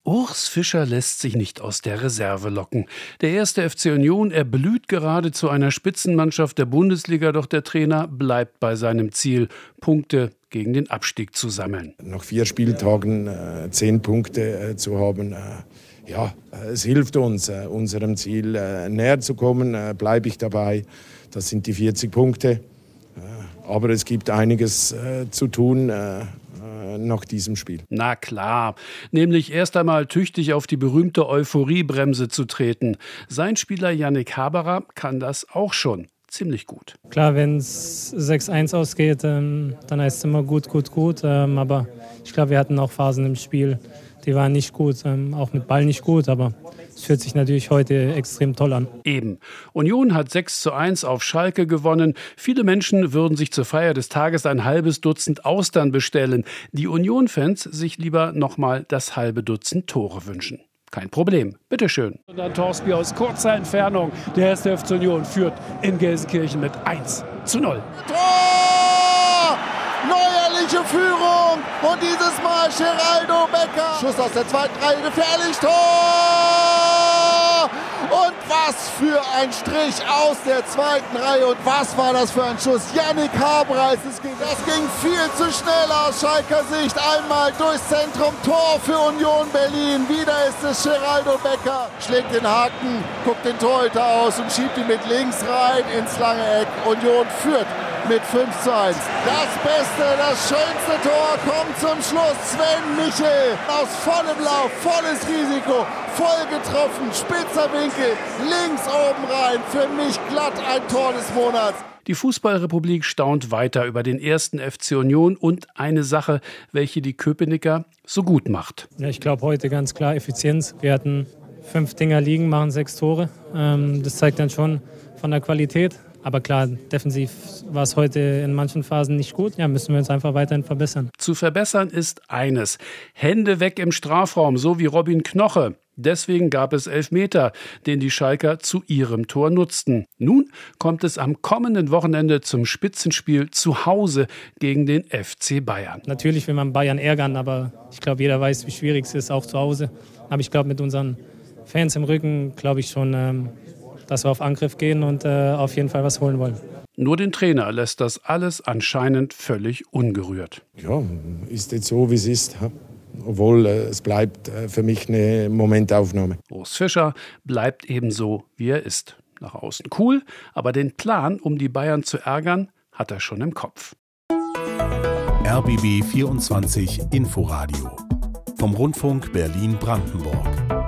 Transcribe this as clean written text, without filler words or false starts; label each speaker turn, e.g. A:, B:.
A: Urs Fischer lässt sich nicht aus der Reserve locken. Der 1. FC Union erblüht gerade zu einer Spitzenmannschaft der Bundesliga, doch der Trainer bleibt bei seinem Ziel, Punkte gegen den Abstieg zu sammeln.
B: Nach 4 Spieltagen 10 Punkte zu haben, es hilft uns, unserem Ziel näher zu kommen, bleibe ich dabei. Das sind die 40 Punkte. Aber es gibt einiges zu tun nach diesem Spiel.
A: Na klar, nämlich erst einmal tüchtig auf die berühmte Euphoriebremse zu treten. Sein Spieler Yannick Haberer kann das auch schon ziemlich gut.
C: Klar, wenn es 6-1 ausgeht, dann heißt es immer gut. Aber ich glaube, wir hatten auch Phasen im Spiel, die waren nicht gut, auch mit Ball nicht gut, aber es fühlt sich natürlich heute extrem toll an.
A: Eben. Union hat 6:1 auf Schalke gewonnen. Viele Menschen würden sich zur Feier des Tages ein halbes Dutzend Austern bestellen. Die Union-Fans sich lieber nochmal das halbe Dutzend Tore wünschen. Kein Problem. Bitteschön.
D: Und dann Torsby aus kurzer Entfernung. Der 1. FC Union führt in Gelsenkirchen mit 1:0.
E: Tor! Neuerliche Führung und dieses Mal Geraldo Becker. Schuss aus der zweiten Reihe, gefährlich, Tor! Und was für ein Strich aus der zweiten Reihe und was war das für ein Schuss? Yannick Haberer, das ging viel zu schnell aus Schalker Sicht. Einmal durchs Zentrum, Tor für Union Berlin. Wieder ist es Geraldo Becker. Schlägt den Haken, guckt den Torhüter aus und schiebt ihn mit links rein ins lange Eck. Union führt mit 5:1. Das Beste, das schönste Tor kommt zum Schluss. Sven Michel aus vollem Lauf, volles Risiko, voll getroffen, spitzer Winkel, links oben rein. Für mich glatt ein Tor des Monats.
A: Die Fußballrepublik staunt weiter über den 1. FC Union und eine Sache, welche die Köpenicker so gut macht.
C: Ja, ich glaube heute ganz klar Effizienz. Wir hatten 5 Dinger liegen, machen 6 Tore. Das zeigt dann schon von der Qualität. Aber klar, defensiv war es heute in manchen Phasen nicht gut. Ja, müssen wir uns einfach weiterhin verbessern.
A: Zu verbessern ist eines: Hände weg im Strafraum, so wie Robin Knoche. Deswegen gab es Elfmeter, den die Schalker zu ihrem Tor nutzten. Nun kommt es am kommenden Wochenende zum Spitzenspiel zu Hause gegen den FC Bayern.
C: Natürlich will man Bayern ärgern, aber ich glaube, jeder weiß, wie schwierig es ist, auch zu Hause. Aber ich glaube, mit unseren Fans im Rücken, glaube ich schon, dass wir auf Angriff gehen und auf jeden Fall was holen wollen.
A: Nur den Trainer lässt das alles anscheinend völlig ungerührt.
B: Ja, ist jetzt so, wie es ist. Obwohl, es bleibt für mich eine Momentaufnahme.
A: Urs Fischer bleibt ebenso, wie er ist. Nach außen cool, aber den Plan, um die Bayern zu ärgern, hat er schon im Kopf.
F: RBB 24 Inforadio vom Rundfunk Berlin-Brandenburg.